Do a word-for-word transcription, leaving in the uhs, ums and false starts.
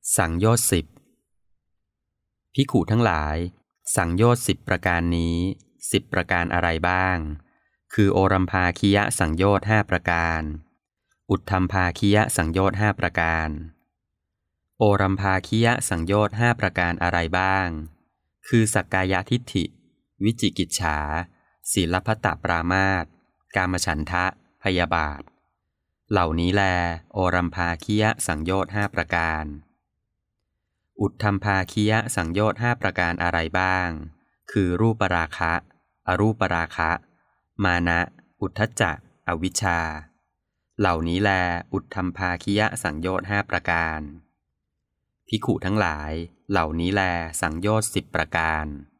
สังโยชน์สิบภิกขุทั้งหลายสังโยชน์สิบประการนี้สิบประการอะไรบ้างคือโอรัมภาคิยะสังโยชน์ห้าประการอุทธัมภาคิยะสังโยชน์ห้าประการโอรัมภาคิยะสังโยชน์ห้าประการอะไรบ้างคือสักกายทิฏฐิวิจิกิจฉาศีลพัตตปรามาสกามฉันทะพยาบาทเหล่านี้แลโอรัมภาคิยะสังโยชน์ห้าประการอุทธัมภาคิยะสังโยชน์ห้าประการอะไรบ้างคือรูปราคะอรูปราคะมานะอุทธัจจะอวิชชาเหล่านี้แลอุทธัมภาคิยะสังโยชน์ห้าประการภิกขุทั้งหลายเหล่านี้แลสังโยชน์สิบประการ